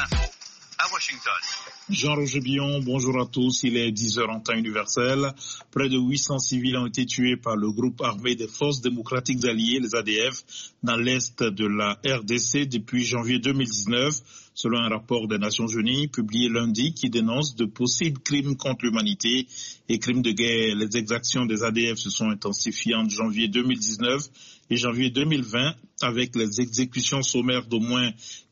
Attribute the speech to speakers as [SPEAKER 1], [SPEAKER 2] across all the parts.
[SPEAKER 1] infos à Washington.
[SPEAKER 2] Jean-Roger Billon, bonjour à tous. Il est 10h en temps universel. Près de 800 civils ont été tués par le groupe armé des Forces démocratiques alliées, les ADF, dans l'est de la RDC depuis janvier 2019, selon un rapport des Nations Unies publié lundi qui dénonce de possibles crimes contre l'humanité et crimes de guerre. Les exactions des ADF se sont intensifiées entre janvier 2019 et janvier 2020 avec les exécutions sommaires d'au moins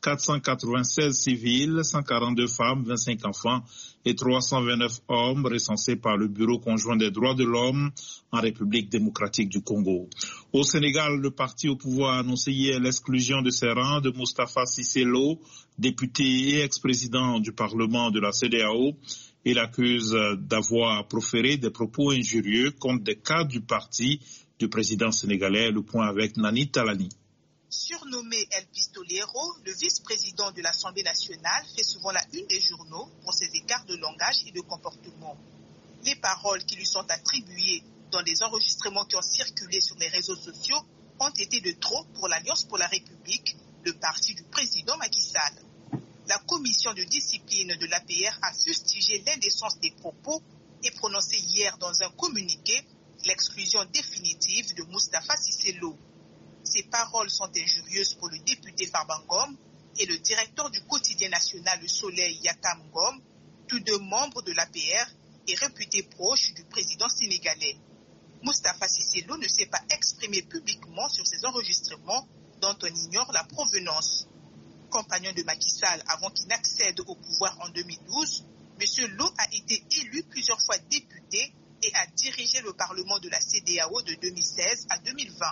[SPEAKER 2] 496 civils, 142 femmes, 25 enfants et 329 hommes recensés par le Bureau conjoint des droits de l'homme en République démocratique du Congo. Au Sénégal, le parti au pouvoir a annoncé hier l'exclusion de ses rangs de Moustapha Cissé Lo, député et ex-président du Parlement de la CEDEAO. Il accuse d'avoir proféré des propos injurieux contre des cadres du parti du président sénégalais. Le point avec Nani Talani.
[SPEAKER 3] Surnommé El Pistolero, le vice-président de l'Assemblée nationale fait souvent la une des journaux pour ses écarts de langage et de comportement. Les paroles qui lui sont attribuées dans des enregistrements qui ont circulé sur les réseaux sociaux ont été de trop pour l'Alliance pour la République, le parti du président Macky Sall. La commission de discipline de l'APR a fustigé l'indécence des propos et prononcé hier dans un communiqué l'exclusion définitive de Moustapha Cissé Lo. Ces paroles sont injurieuses pour le député Farbangom et le directeur du quotidien national Le Soleil Yakam Ngom, tous deux membres de l'APR et réputés proches du président sénégalais. Moustapha Cissé Lo ne s'est pas exprimé publiquement sur ces enregistrements dont on ignore la provenance. Compagnon de Macky Sall avant qu'il n'accède au pouvoir en 2012, M. Lo a été élu plusieurs fois député et a dirigé le Parlement de la CEDEAO de 2016 à 2020.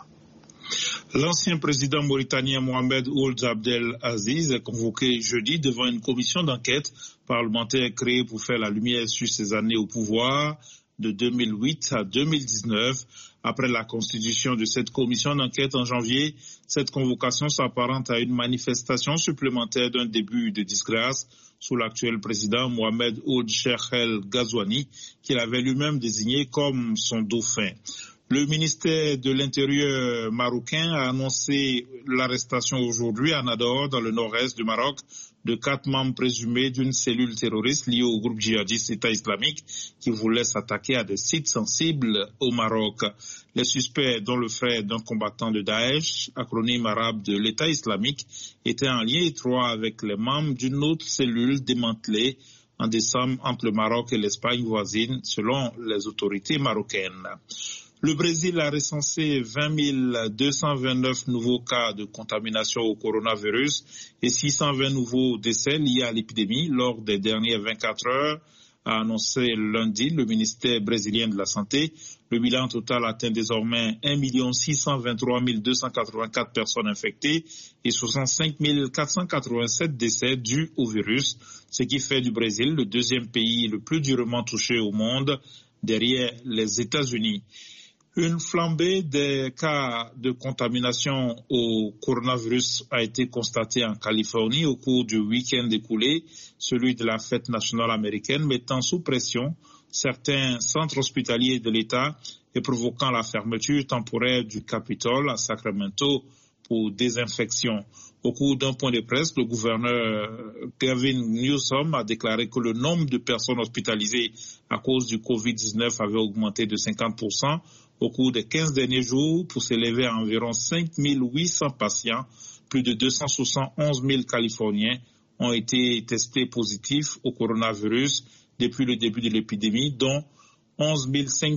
[SPEAKER 2] L'ancien président mauritanien Mohamed Ould Abdel Aziz est convoqué jeudi devant une commission d'enquête parlementaire créée pour faire la lumière sur ses années au pouvoir de 2008 à 2019. Après la constitution de cette commission d'enquête en janvier, cette convocation s'apparente à une manifestation supplémentaire d'un début de disgrâce sous l'actuel président Mohamed Ould Cheikh El Ghazouani, qu'il avait lui-même désigné comme son dauphin. Le ministère de l'Intérieur marocain a annoncé l'arrestation aujourd'hui à Nador, dans le nord-est du Maroc, de 4 membres présumés d'une cellule terroriste liée au groupe djihadiste État islamique qui voulait s'attaquer à des sites sensibles au Maroc. Les suspects, dont le frère d'un combattant de Daesh, acronyme arabe de l'État islamique, étaient en lien étroit avec les membres d'une autre cellule démantelée en décembre entre le Maroc et l'Espagne voisine, selon les autorités marocaines. Le Brésil a recensé 20 229 nouveaux cas de contamination au coronavirus et 620 nouveaux décès liés à l'épidémie lors des dernières 24 heures, a annoncé lundi le ministère brésilien de la Santé. Le bilan total atteint désormais 1 623 284 personnes infectées et 65 487 décès dus au virus, ce qui fait du Brésil le deuxième pays le plus durement touché au monde, derrière les États-Unis. Une flambée des cas de contamination au coronavirus a été constatée en Californie au cours du week-end écoulé, celui de la fête nationale américaine, mettant sous pression certains centres hospitaliers de l'État et provoquant la fermeture temporaire du Capitole à Sacramento pour désinfection. Au cours d'un point de presse, le gouverneur Gavin Newsom a déclaré que le nombre de personnes hospitalisées à cause du Covid-19 avait augmenté de 50% au cours des 15 derniers jours pour s'élever à environ 5 800 patients. Plus de 271 000 Californiens ont été testés positifs au coronavirus depuis le début de l'épidémie, dont 11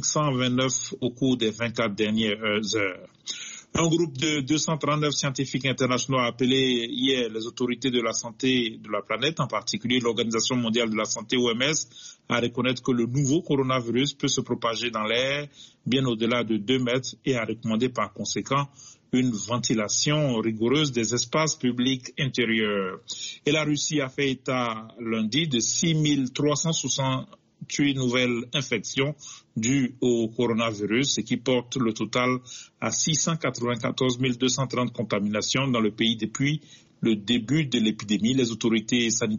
[SPEAKER 2] 529 au cours des 24 dernières heures. Un groupe de 239 scientifiques internationaux a appelé hier les autorités de la santé de la planète, en particulier l'Organisation mondiale de la santé OMS, à reconnaître que le nouveau coronavirus peut se propager dans l'air bien au-delà de 2 mètres et à recommander par conséquent une ventilation rigoureuse des espaces publics intérieurs. Et la Russie a fait état lundi de 6 368 nouvelles infections dues au coronavirus, ce qui porte le total à 694 230 contaminations dans le pays depuis le début de l'épidémie. Les autorités sanitaires